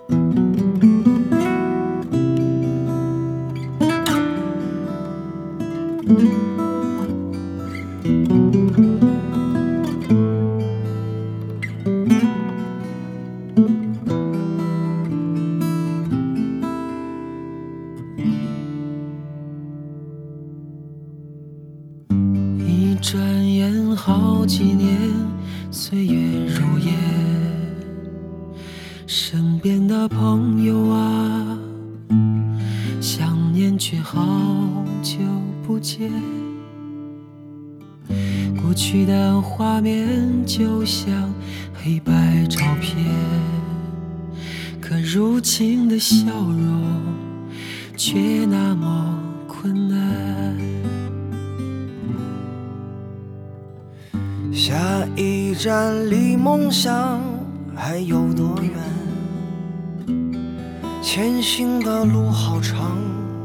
一转眼好几年，岁月如烟，身边的朋友啊，想念却好久不见。过去的画面就像黑白照片，可如今的笑容却那么困难。 下一站离梦想还有多远？前行的路好长，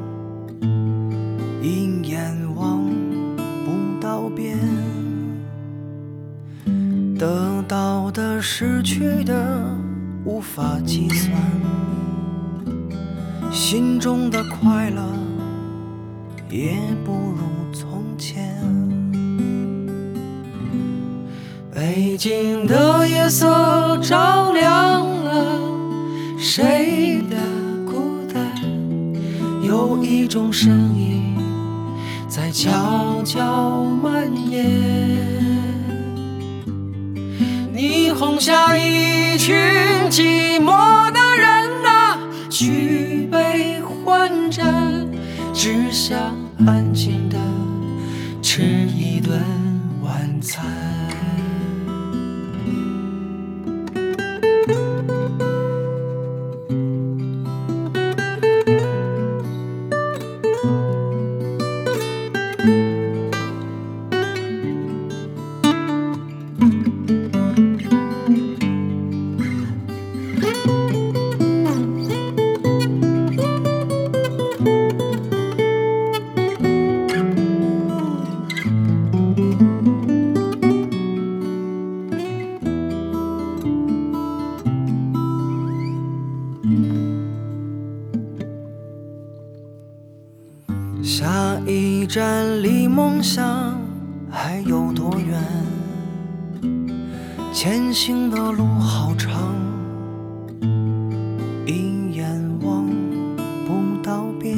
一眼望不到边。得到的失去的无法计算，心中的快乐也不如从前。 北京的夜色照亮了谁的孤单，有一种声音在悄悄蔓延。霓虹下一群寂寞的人啊，举杯换盏，只想安静地吃一顿晚餐。 下一站离梦想还有多远？前行的路好长，一眼望不到边。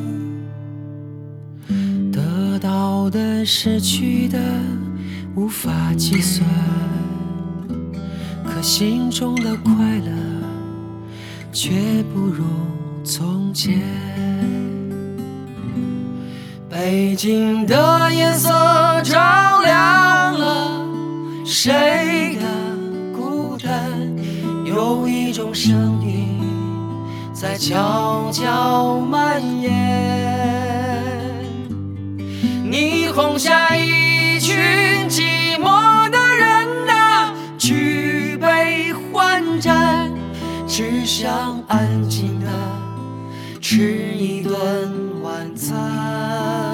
得到的失去的无法计算，可心中的快乐却不如从前。北京的夜色照亮了谁的孤单，有一种声音在悄悄蔓延。霓虹下一群寂寞的人啊，举杯换盏，只想安静地吃一顿晚餐。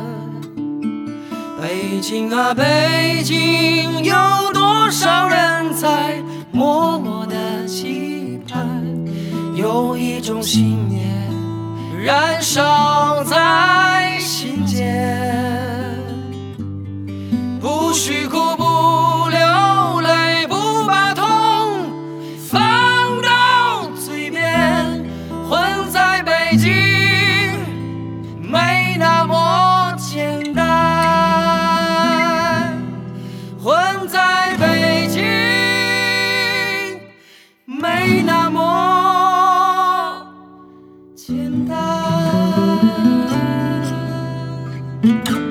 北京啊北京，有多少人在默默地期盼，有一种信念燃烧在心间，不许哭不流泪，不把痛放到嘴边，混在北京没那么简单，混在北京没那么简单。